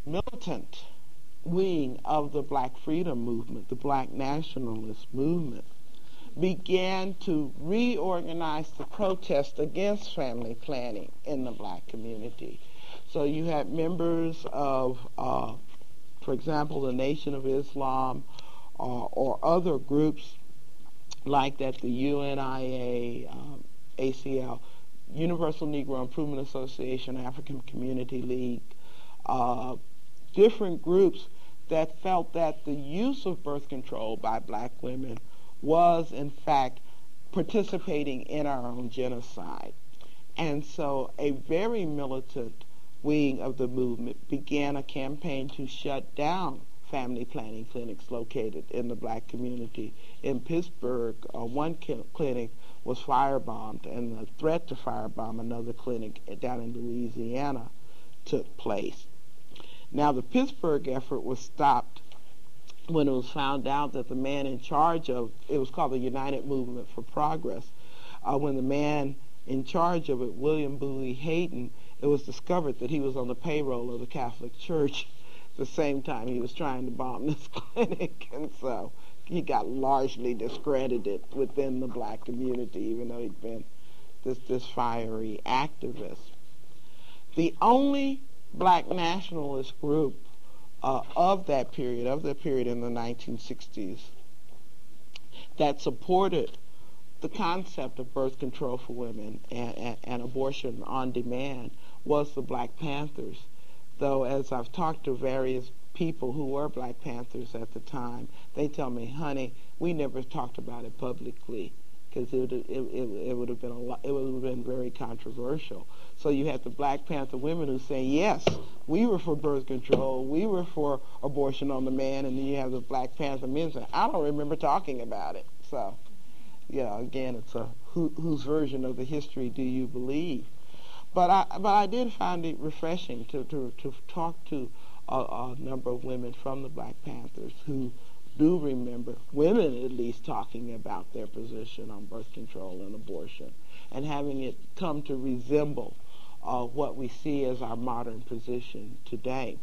militant wing of the Black freedom movement, the Black nationalist movement, began to reorganize the protest against family planning in the Black community. So you had members of, for example, the Nation of Islam or other groups like that, the UNIA, ACL, Universal Negro Improvement Association, African Community League, different groups that felt that the use of birth control by black women was, in fact, participating in our own genocide. And so a very militant wing of the movement began a campaign to shut down family planning clinics located in the black community. In Pittsburgh, one clinic was firebombed, and the threat to firebomb another clinic down in Louisiana took place. Now, the Pittsburgh effort was stopped when it was found out that the man in charge of it was called the United Movement for Progress. When the man in charge of it, William Bowie Hayden, it was discovered that he was on the payroll of the Catholic Church at the same time he was trying to bomb this clinic, and so he got largely discredited within the black community, even though he'd been this fiery activist. The only black nationalist group of that period in the 1960s, that supported the concept of birth control for women and abortion on demand was the Black Panthers. Though, as I've talked to various people who were Black Panthers at the time, they tell me, honey, we never talked about it publicly because it would have been very controversial. So you had the Black Panther women who say, yes, we were for birth control, we were for abortion on demand, and then you have the Black Panther men saying, I don't remember talking about it. So, yeah, again, it's a whose version of the history do you believe? But I did find it refreshing to talk to a number of women from the Black Panthers who do remember, women at least, talking about their position on birth control and abortion and having it come to resemble what we see as our modern position today.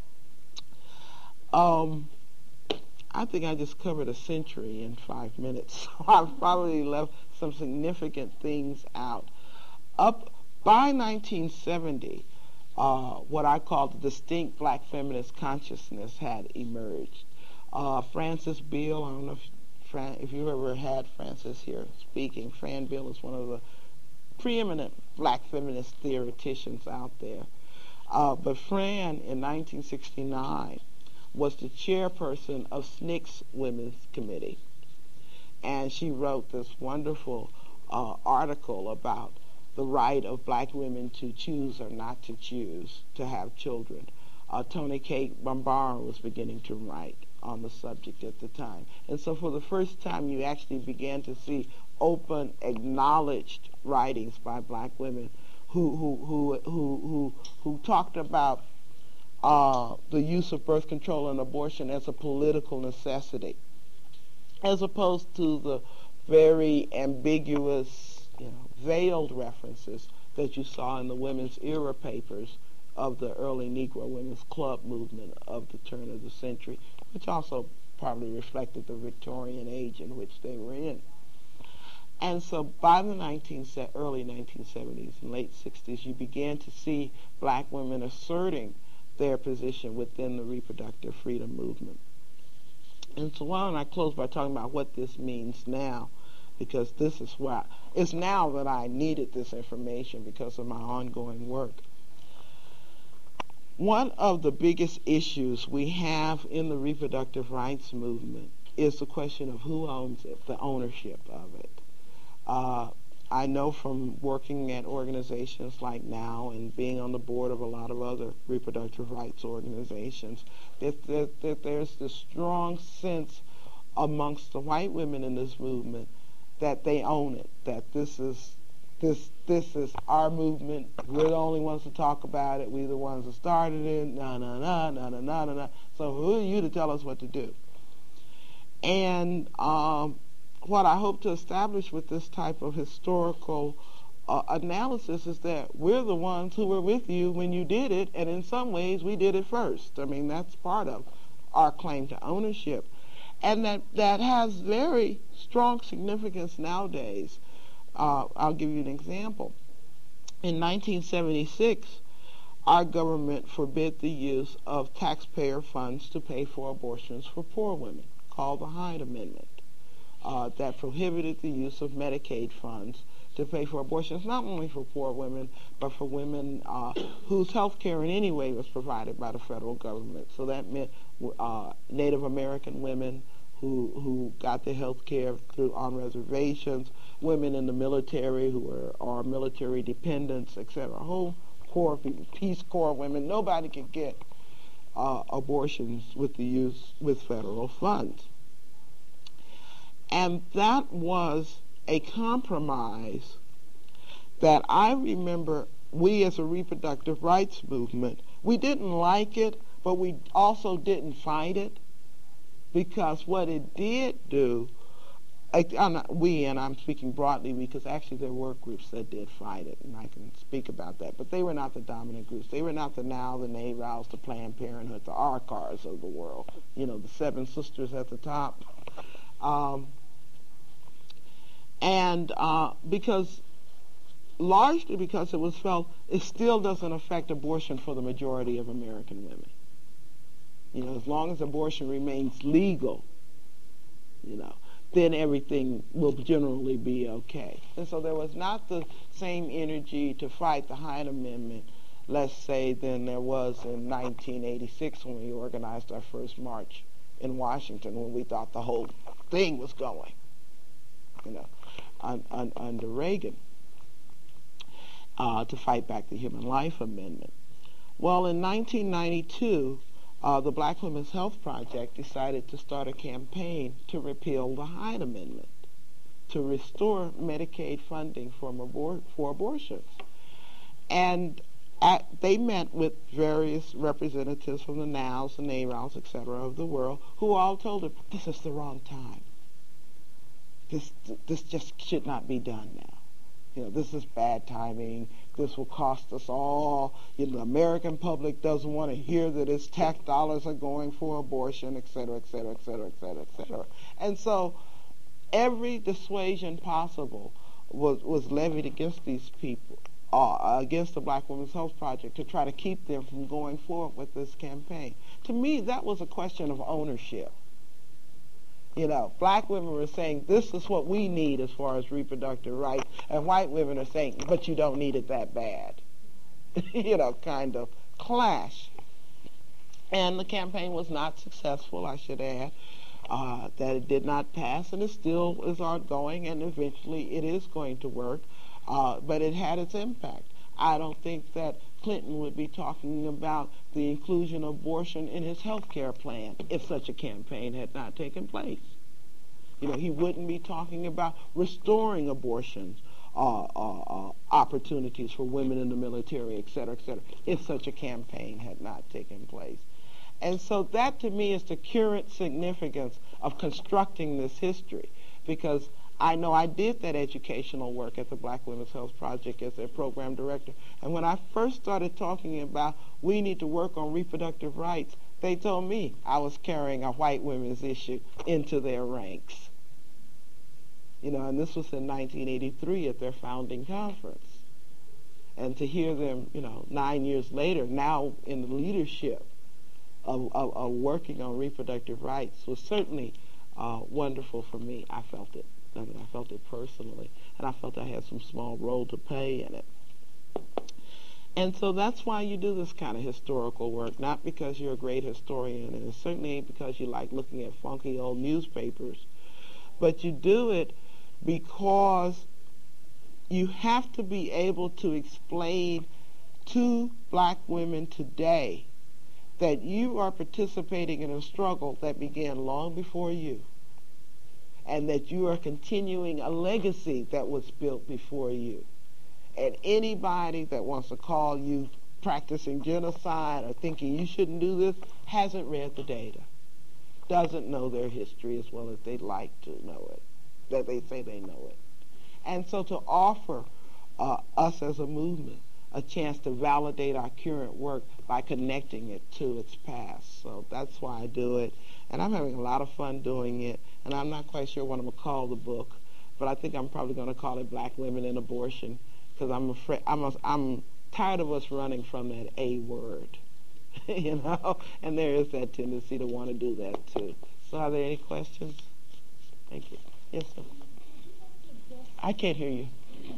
I think I just covered a century in 5 minutes, so I've probably left some significant things out. Up by 1970, what I call the distinct black feminist consciousness had emerged. Frances Beale, I don't know if you've ever had Frances here speaking. Fran Beale is one of the preeminent black feminist theoreticians out there. But Fran, in 1969, was the chairperson of SNCC's Women's Committee. And she wrote this wonderful article about the right of black women to choose or not to choose to have children. Toni Cade Bambara was beginning to write on the subject at the time. And so for the first time, you actually began to see open, acknowledged writings by black women who talked about the use of birth control and abortion as a political necessity, as opposed to the very ambiguous, veiled references that you saw in the women's era papers of the early Negro Women's Club movement of the turn of the century, which also probably reflected the Victorian age in which they were in. And so by the early 1970s and late 60s, you began to see black women asserting their position within the reproductive freedom movement. And so why don't I close by talking about what this means now, because this is why it's now that I needed this information because of my ongoing work. One of the biggest issues we have in the reproductive rights movement is the question of who owns it, the ownership of it. I know from working at organizations like NOW and being on the board of a lot of other reproductive rights organizations that there's this strong sense amongst the white women in this movement that they own it, that this is our movement. We're the only ones to talk about it. We're the ones that started it. So who are you to tell us what to do? And what I hope to establish with this type of historical analysis is that we're the ones who were with you when you did it, and in some ways we did it first. I mean, that's part of our claim to ownership. And that has very strong significance nowadays. I'll give you an example. In 1976, our government forbid the use of taxpayer funds to pay for abortions for poor women, called the Hyde Amendment, that prohibited the use of Medicaid funds to pay for abortions, not only for poor women, but for women whose health care in any way was provided by the federal government. So that meant Native American women who got their health care on reservations, women in the military who are military dependents, etc. A whole core of people, Peace Corps women. Nobody could get abortions with federal funds. And that was a compromise that I remember we as a reproductive rights movement, we didn't like it, but we also didn't fight it, because what it did do, and I'm speaking broadly because actually there were groups that did fight it, and I can speak about that, but they were not the dominant groups. They were not the NOW, the NARALs, the Planned Parenthood, the RCARs of the world, the Seven Sisters at the top. Largely because it was felt it still doesn't affect abortion for the majority of American women. As long as abortion remains legal, then everything will generally be okay. And so there was not the same energy to fight the Hyde Amendment, let's say, than there was in 1986 when we organized our first march in Washington, when we thought the whole thing was going, under Reagan, to fight back the Human Life Amendment. Well, in 1992, the Black Women's Health Project decided to start a campaign to repeal the Hyde Amendment, to restore Medicaid funding for abortions. And they met with various representatives from the NOWs, the NARALs, etc. of the world, who all told her, this is the wrong time. This just should not be done now. This is bad timing. This will cost us all. The American public doesn't want to hear that its tax dollars are going for abortion, et cetera, et cetera, et cetera, et cetera, et cetera. And so every dissuasion possible was levied against these people, against the Black Women's Health Project, to try to keep them from going forward with this campaign. To me, that was a question of ownership. Black women were saying, this is what we need as far as reproductive rights, and white women are saying, but you don't need it that bad. Kind of clash. And the campaign was not successful, I should add, that it did not pass, and it still is ongoing, and eventually it is going to work, but it had its impact. I don't think that Clinton would be talking about the inclusion of abortion in his health care plan if such a campaign had not taken place. He wouldn't be talking about restoring abortions opportunities for women in the military, et cetera, if such a campaign had not taken place. And so that, to me, is the current significance of constructing this history, because I know I did that educational work at the Black Women's Health Project as their program director. And when I first started talking about we need to work on reproductive rights, they told me I was carrying a white women's issue into their ranks. And this was in 1983 at their founding conference. And to hear them, 9 years later, now in the leadership of working on reproductive rights was certainly wonderful for me. I felt it. I felt it personally, and I felt I had some small role to play in it. And so that's why you do this kind of historical work, not because you're a great historian, and it certainly ain't because you like looking at funky old newspapers, but you do it because you have to be able to explain to black women today that you are participating in a struggle that began long before you, and that you are continuing a legacy that was built before you. And anybody that wants to call you practicing genocide or thinking you shouldn't do this hasn't read the data, doesn't know their history as well as they'd like to know it, that they say they know it. And so to offer us as a movement a chance to validate our current work by connecting it to its past. So that's why I do it. And I'm having a lot of fun doing it. And I'm not quite sure what I'm going to call the book, but I think I'm probably going to call it Black Women in Abortion, because I'm tired of us running from that A word, you know, and there is that tendency to want to do that too. So are there any questions? Thank you. Yes, sir. I can't hear you.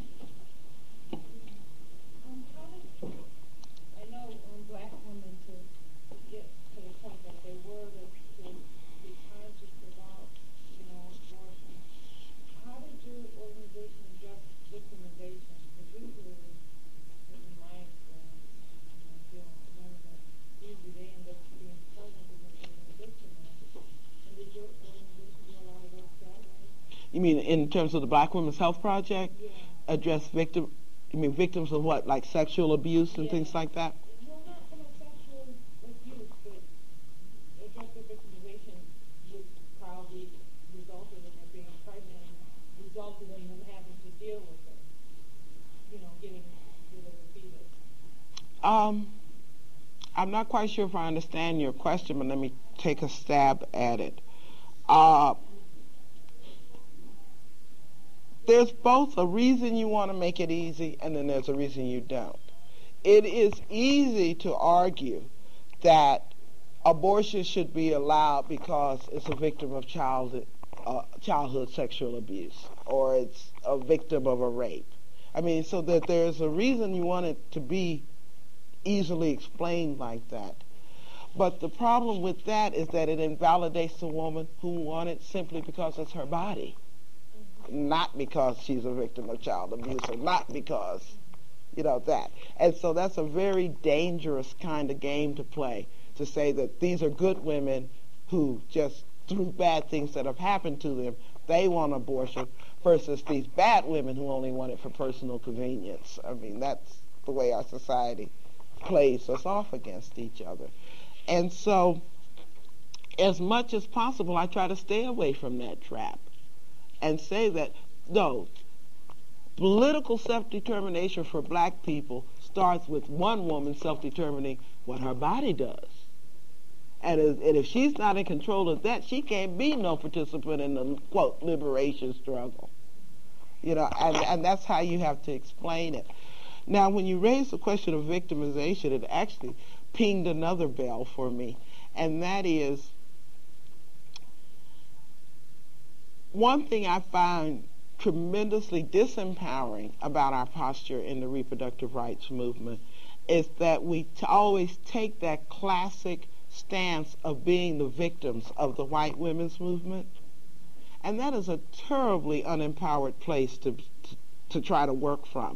You mean in terms of the Black Women's Health Project? Yeah. Address victims of what, like sexual abuse and things like that? Well, not so much sexual abuse, but address the victimization, which probably resulted in her being pregnant and resulted in them having to deal with it, getting rid of the fetus. I'm not quite sure if I understand your question, but let me take a stab at it. There's both a reason you want to make it easy, and then there's a reason you don't. It is easy to argue that abortion should be allowed because it's a victim of childhood sexual abuse, or it's a victim of a rape. I mean, so that there's a reason you want it to be easily explained like that. But the problem with that is that it invalidates the woman who wants it simply because it's her body, not because she's a victim of child abuse, or not because, that. And so that's a very dangerous kind of game to play, to say that these are good women who just, through bad things that have happened to them, they want abortion, versus these bad women who only want it for personal convenience. I mean, that's the way our society plays us off against each other. And so, as much as possible, I try to stay away from that trap and say that, no, political self-determination for black people starts with one woman self-determining what her body does. And if she's not in control of that, she can't be no participant in the, quote, liberation struggle. And that's how you have to explain it. Now, when you raise the question of victimization, it actually pinged another bell for me, and that is, one thing I find tremendously disempowering about our posture in the reproductive rights movement is that we always take that classic stance of being the victims of the white women's movement. And that is a terribly unempowered place to try to work from.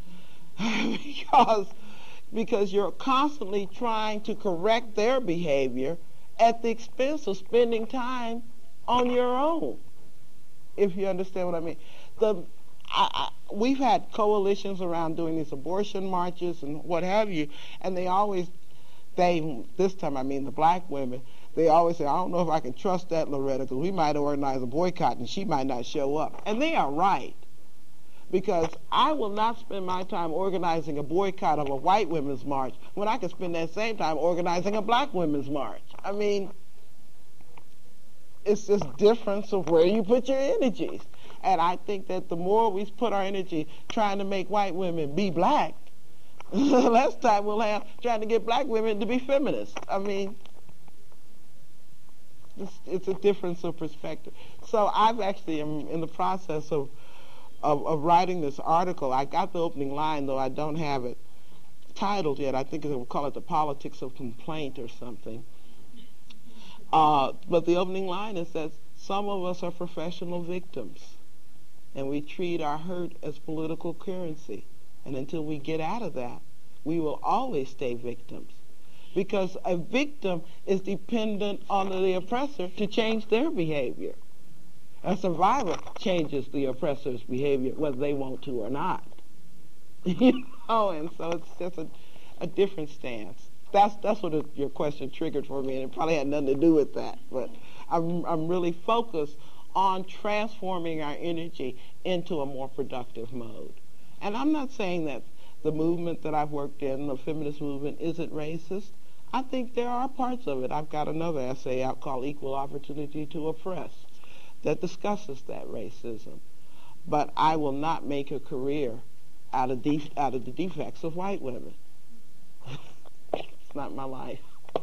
because you're constantly trying to correct their behavior at the expense of spending time on your own, if you understand what I mean. We've had coalitions around doing these abortion marches and what have you, and this time I mean the black women, they always say, I don't know if I can trust that Loretta, because we might organize a boycott and she might not show up. And they are right, because I will not spend my time organizing a boycott of a white women's march when I can spend that same time organizing a black women's march. I mean, it's this difference of where you put your energies. And I think that the more we put our energy trying to make white women be black, the less time we'll have trying to get black women to be feminists. I mean, it's a difference of perspective. So I've actually am in the process of writing this article. I got the opening line, though I don't have it titled yet. I think we'll call it The Politics of Complaint or something. But the opening line is that some of us are professional victims, and we treat our hurt as political currency. And until we get out of that, we will always stay victims. Because a victim is dependent on the oppressor to change their behavior. A survivor changes the oppressor's behavior whether they want to or not. And so it's just a different stance. That's what your question triggered for me, and it probably had nothing to do with that. But I'm really focused on transforming our energy into a more productive mode. And I'm not saying that the movement that I've worked in, the feminist movement, isn't racist. I think there are parts of it. I've got another essay out called Equal Opportunity to Oppress that discusses that racism. But I will not make a career out of the defects of white women. It's not my life.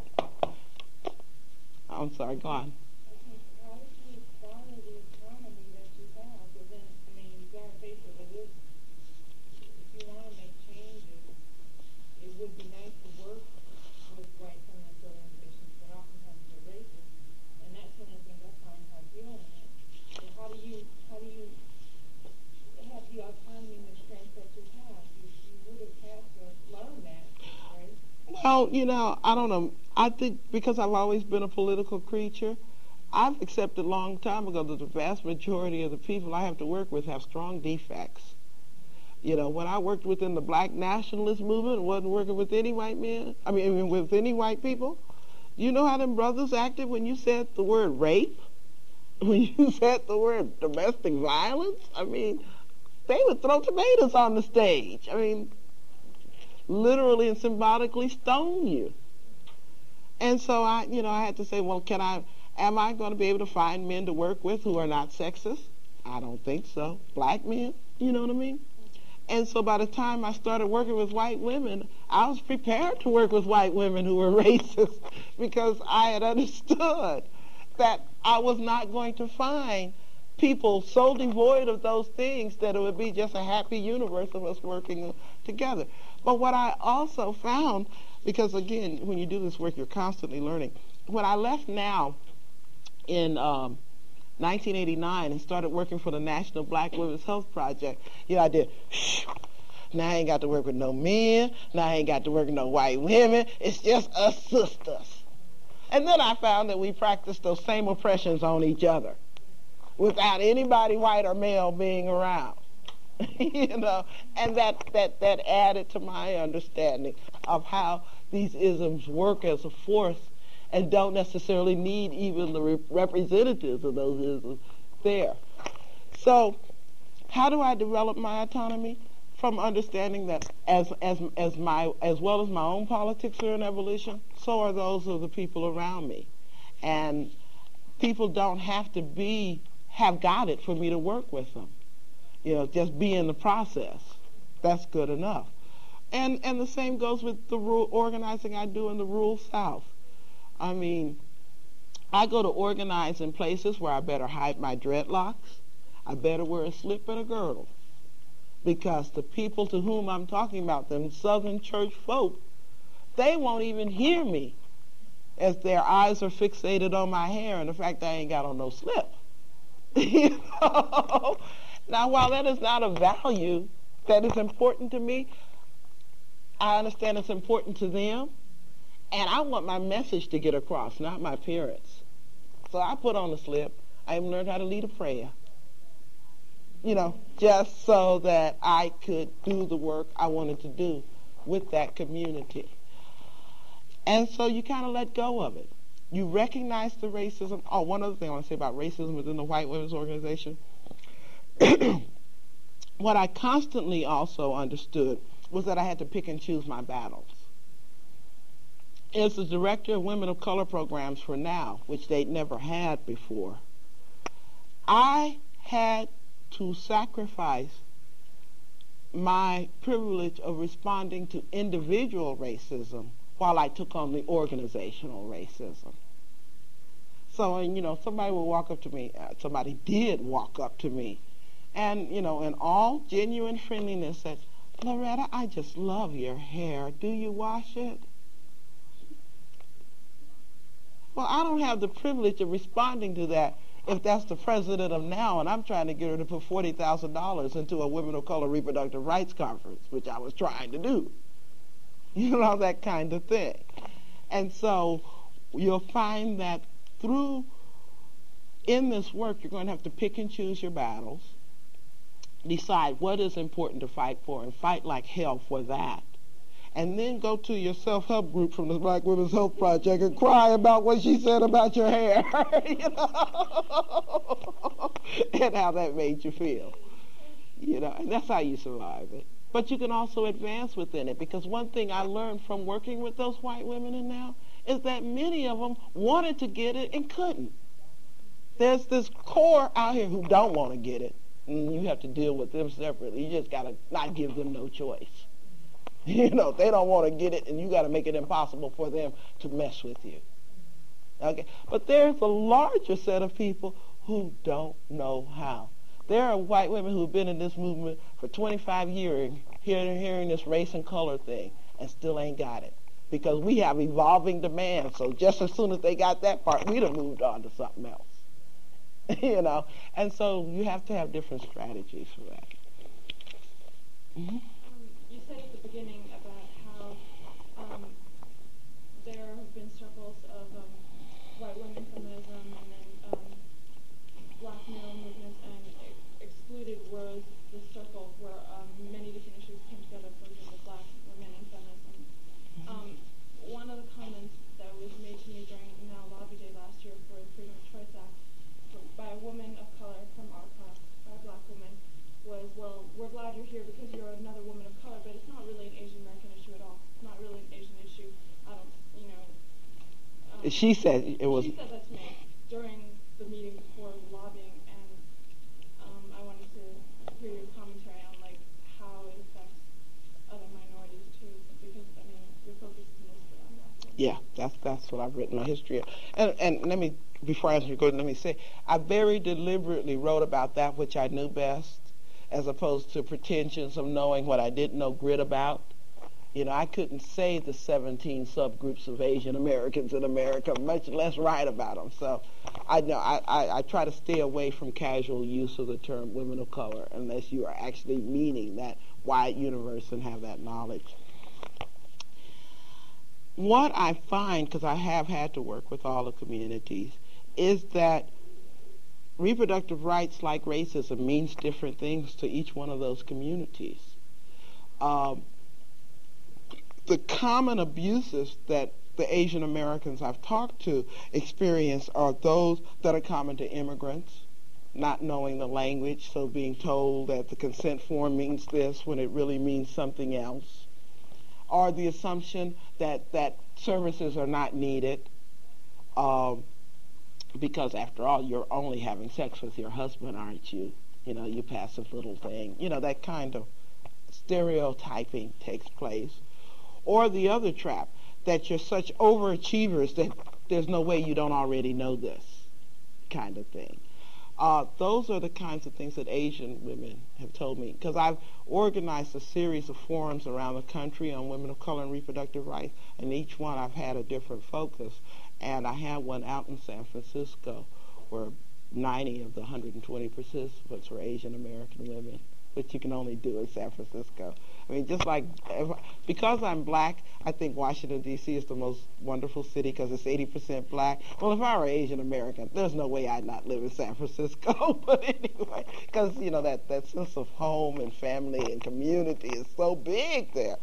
I'm sorry, go on. How would you follow the economy that you have? Because then, I mean, you've got to face it. If you want to make changes, it would be nice to work with white feminist organizations, but oftentimes they're racist, and that's one of the things I find hard dealing with. So how do you have the autonomy and the strength that you have? You would have had to learn that, right? Well, I don't know. I think because I've always been a political creature, I've accepted a long time ago that the vast majority of the people I have to work with have strong defects. When I worked within the black nationalist movement, wasn't working with any white men, with any white people. You know how them brothers acted when you said the word rape? When you said the word domestic violence? They would throw tomatoes on the stage. Literally and symbolically stone you. And so I had to say, well, am I going to be able to find men to work with who are not sexist? I don't think so. Black men, you know what I mean? And so by the time I started working with white women, I was prepared to work with white women who were racist because I had understood that I was not going to find people so devoid of those things that it would be just a happy universe of us working together. But what I also found, because again, when you do this work, you're constantly learning. When I left NOW in 1989 and started working for the National Black Women's Health Project, I did, now I ain't got to work with no men, now I ain't got to work with no white women, it's just us sisters. And then I found that we practiced those same oppressions on each other without anybody white or male being around. And that added to my understanding of how these isms work as a force and don't necessarily need even the representatives of those isms there. So how do I develop my autonomy? From understanding that as well as my own politics are in evolution, so are those of the people around me. And people don't have to have got it for me to work with them. Just be in the process. That's good enough. And the same goes with the organizing I do in the rural South. I go to organize in places where I better hide my dreadlocks. I better wear a slip and a girdle. Because the people to whom I'm talking about, them Southern church folk, they won't even hear me as their eyes are fixated on my hair and the fact that I ain't got on no slip. Now, while that is not a value that is important to me, I understand it's important to them, and I want my message to get across, not my appearance. So I put on a slip. I even learned how to lead a prayer, just so that I could do the work I wanted to do with that community. And so you kind of let go of it. You recognize the racism. Oh, one other thing I want to say about racism within the white women's organization. What I constantly also understood was that I had to pick and choose my battles. As the director of Women of Color programs for NOW, which they'd never had before, I had to sacrifice my privilege of responding to individual racism while I took on the organizational racism. So, somebody would walk up to me, somebody did walk up to me, and, in all genuine friendliness said, "Loretta, I just love your hair. Do you wash it?" Well, I don't have the privilege of responding to that if that's the president of NOW and I'm trying to get her to put $40,000 into a Women of Color Reproductive Rights Conference, which I was trying to do. That kind of thing. And so you'll find that in this work, you're going to have to pick and choose your battles, decide what is important to fight for, and fight like hell for that. And then go to your self-help group from the Black Women's Health Project and cry about what she said about your hair, and how that made you feel. And that's how you survive it. But you can also advance within it, because one thing I learned from working with those white women and now is that many of them wanted to get it and couldn't. There's this core out here who don't want to get it, and you have to deal with them separately. You just got to not give them no choice. They don't want to get it, and you got to make it impossible for them to mess with you. Okay, but there's a larger set of people who don't know how. There are white women who've been in this movement for 25 years, hearing this race and color thing, and still ain't got it. Because we have evolving demands, so just as soon as they got that part, we'd have moved on to something else. And so you have to have different strategies for that. Mm-hmm. You said at the beginning about how there have been circles of white women feminism and then black male movements, and excluded was the circle where many different issues came together, for example, black women and feminism. One of the comments that was made to me during Now Lobby Day last year for the Freedom of Choice Act by a woman of color from our class, by a black woman, was, well, we're glad you're here because you're another woman of color, but it's not really an Asian American issue at all. It's not really an Asian issue. I don't, she said it was. She said that to me during the meeting before the lobbying, and I wanted to hear your commentary on how it affects other minorities too, because your focus is mostly on that. Yeah, that's what I've written my history of. And let me, before I answer your question, let me say I very deliberately wrote about that which I knew best, as opposed to pretensions of knowing what I didn't know grit about. I couldn't say the 17 subgroups of Asian Americans in America, much less write about them. So I try to stay away from casual use of the term women of color unless you are actually meaning that wide universe and have that knowledge. What I find, because I have had to work with all the communities, is that reproductive rights, like racism, means different things to each one of those communities. The common abuses that the Asian Americans I've talked to experience are those that are common to immigrants, not knowing the language, so being told that the consent form means this when it really means something else, or the assumption that services are not needed because, after all, you're only having sex with your husband, aren't you? You passive little thing. That kind of stereotyping takes place. Or the other trap, that you're such overachievers that there's no way you don't already know this kind of thing. Those are the kinds of things that Asian women have told me, because I've organized a series of forums around the country on women of color and reproductive rights, and each one I've had a different focus. And I had one out in San Francisco where 90 of the 120 participants were Asian American women, which you can only do in San Francisco. Because I'm black, I think Washington, D.C. is the most wonderful city because it's 80% black. Well, if I were Asian American, there's no way I'd not live in San Francisco. But anyway, because, that sense of home and family and community is so big there.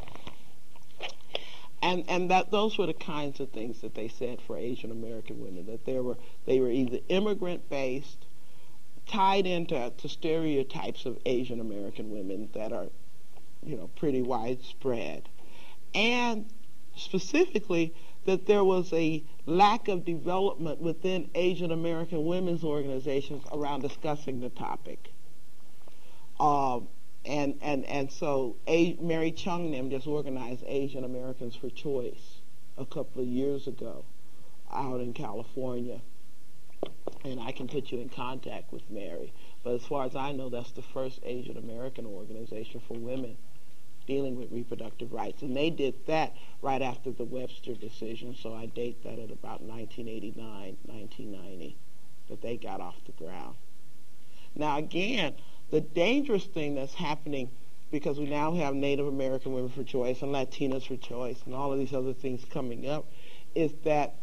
And those were the kinds of things that they said for Asian American women, that they were either immigrant-based, tied into stereotypes of Asian American women that are, pretty widespread, and specifically that there was a lack of development within Asian American women's organizations around discussing the topic. And so Mary Chung Nim just organized Asian Americans for Choice a couple of years ago out in California. And I can put you in contact with Mary. But as far as I know, that's the first Asian American organization for women dealing with reproductive rights. And they did that right after the Webster decision, so I date that at about 1989, 1990, that they got off the ground. Now, again, the dangerous thing that's happening, because we now have Native American Women for Choice and Latinas for Choice and all of these other things coming up, is that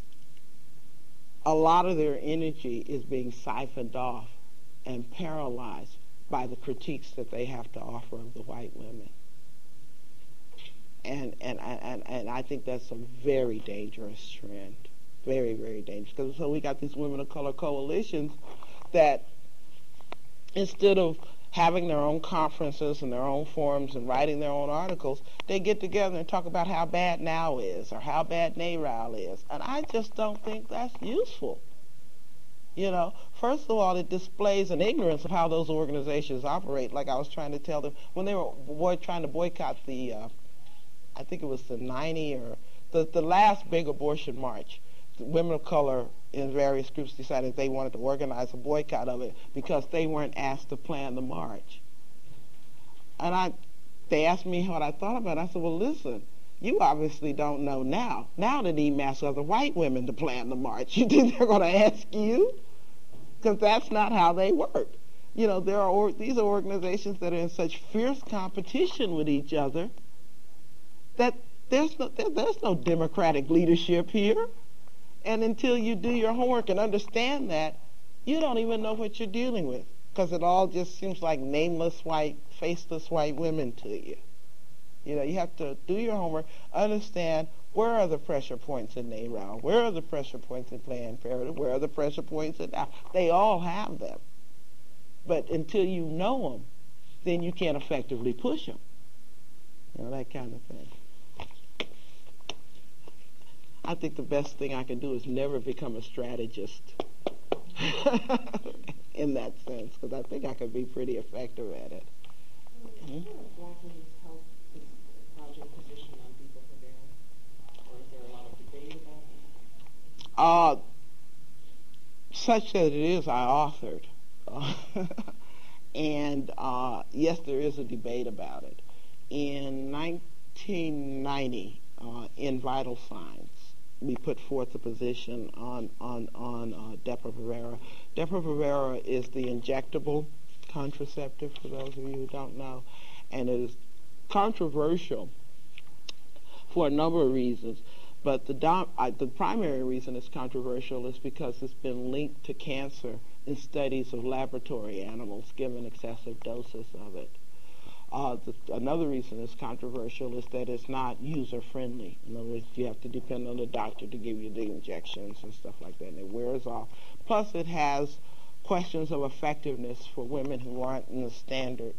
a lot of their energy is being siphoned off and paralyzed by the critiques that they have to offer of the white women. And I think that's a very dangerous trend. Very, very dangerous. So we got these women of color coalitions that, instead of having their own conferences and their own forums and writing their own articles, they get together and talk about how bad NOW is or how bad NARAL is. And I just don't think that's useful. First of all, it displays an ignorance of how those organizations operate. Like I was trying to tell them when they were trying to boycott the, I think it was the 90 or the last big abortion march. Women of color in various groups decided they wanted to organize a boycott of it because they weren't asked to plan the march. And they asked me what I thought about it. I said, well, listen, you obviously don't know now. Now they need masks of the white women to plan the march. You think they're going to ask you? Because that's not how they work. These are organizations that are in such fierce competition with each other that there's no democratic leadership here. And until you do your homework and understand that, you don't even know what you're dealing with, because it all just seems like nameless white, faceless white women to you. You have to do your homework, understand where are the pressure points in NARAL, where are the pressure points in Planned Parenthood, where are the pressure points in NOW. They all have them. But until you know them, then you can't effectively push them. That kind of thing. I think the best thing I can do is never become a strategist in that sense, because I think I could be pretty effective at it. Black Women's Health Project position on Deepa Rivera, or is there a lot of debate about that? Such that it is, I authored. And yes, there is a debate about it. In 1990, in Vital Signs, we put forth a position on Depo-Provera. Depo-Provera is the injectable contraceptive, for those of you who don't know, and it is controversial for a number of reasons. But the primary reason it's controversial is because it's been linked to cancer in studies of laboratory animals given excessive doses of it. Another reason it's controversial is that it's not user-friendly. In other words, you have to depend on the doctor to give you the injections and stuff like that, and it wears off. Plus, it has questions of effectiveness for women who aren't in the standard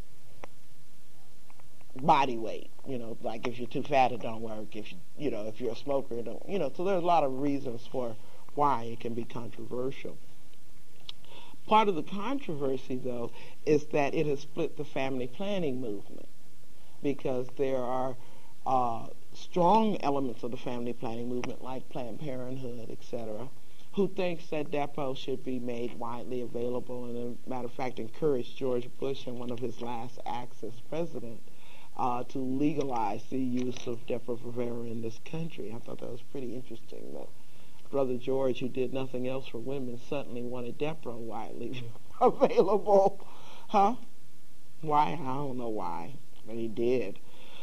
body weight. Like if you're too fat, it don't work. If you're a smoker, it don't. So there's a lot of reasons for why it can be controversial. Part of the controversy, though, is that it has split the family planning movement, because there are strong elements of the family planning movement, like Planned Parenthood, etc., who thinks that Depo should be made widely available, and, as a matter of fact, encouraged George Bush in one of his last acts as president to legalize the use of Depo-Provera in this country. I thought that was pretty interesting, that Brother George, who did nothing else for women, suddenly wanted Depo widely available. Huh? Why? I don't know why, but he did.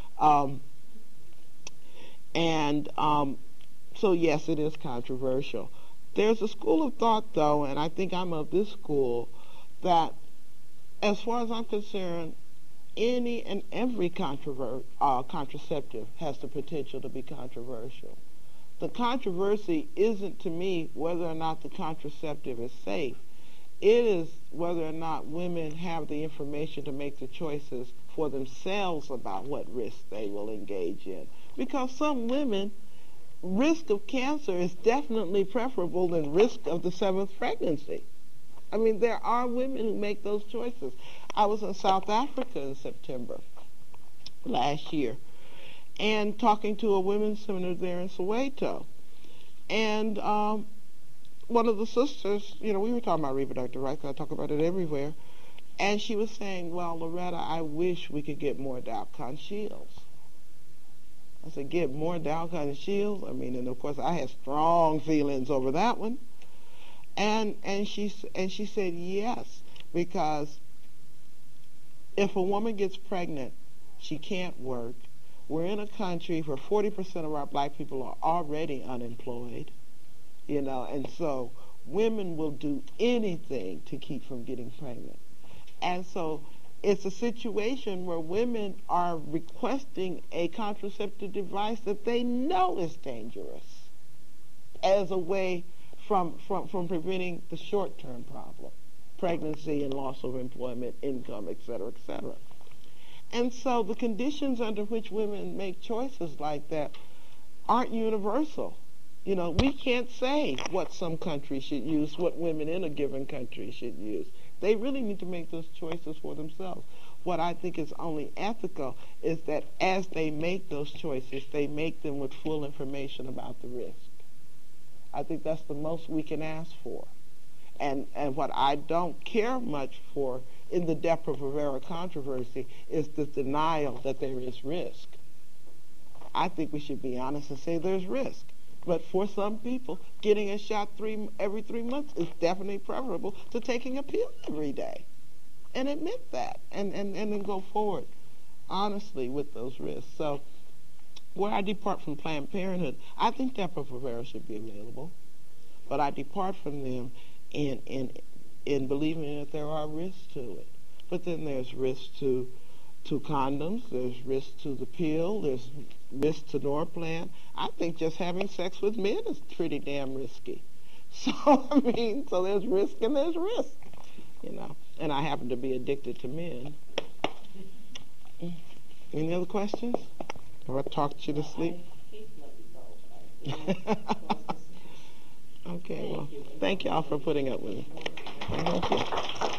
So yes, it is controversial. There's a school of thought, though, and I think I'm of this school, that as far as I'm concerned, any and every contraceptive has the potential to be controversial. The controversy isn't, to me, whether or not the contraceptive is safe. It is whether or not women have the information to make the choices for themselves about what risks they will engage in. Because some women, risk of cancer is definitely preferable than risk of the 7th pregnancy. I mean, there are women who make those choices. I was in South Africa in September last year, and talking to a women's seminar there in Soweto. And one of the sisters, we were talking about reproductive rights, I talk about it everywhere, and she was saying, well, Loretta, I wish we could get more Dalcon shields. I said, get more Dalcon shields? I mean, and of course I had strong feelings over that one. And she said yes, because if a woman gets pregnant, she can't work. We're in a country where 40% of our black people are already unemployed, and so women will do anything to keep from getting pregnant. And so it's a situation where women are requesting a contraceptive device that they know is dangerous as a way from preventing the short-term problem. pregnancy and loss of employment, income, et cetera, et cetera. And so the conditions under which women make choices like that aren't universal. You know, we can't say what some countries should use, what women in a given country should use. They really need to make those choices for themselves. What I think is only ethical is that as they make those choices, they make them with full information about the risk. I think that's the most we can ask for. And what I don't care much for in the Depo-Provera controversy is the denial that there is risk. I think we should be honest and say there's risk. But for some people, getting a shot every 3 months is definitely preferable to taking a pill every day. And admit that and then go forward honestly with those risks. So where I depart from Planned Parenthood, I think Depo-Provera should be available. But I depart from them in believing that there are risks to it. But then there's risks to condoms, there's risk to the pill, there's risk to Norplant. I think just having sex with men is pretty damn risky. So, so there's risk and there's risk, you know. And I happen to be addicted to men. Any other questions? Have I talked you to sleep? Okay, well, thank y'all for putting up with me. Thank you.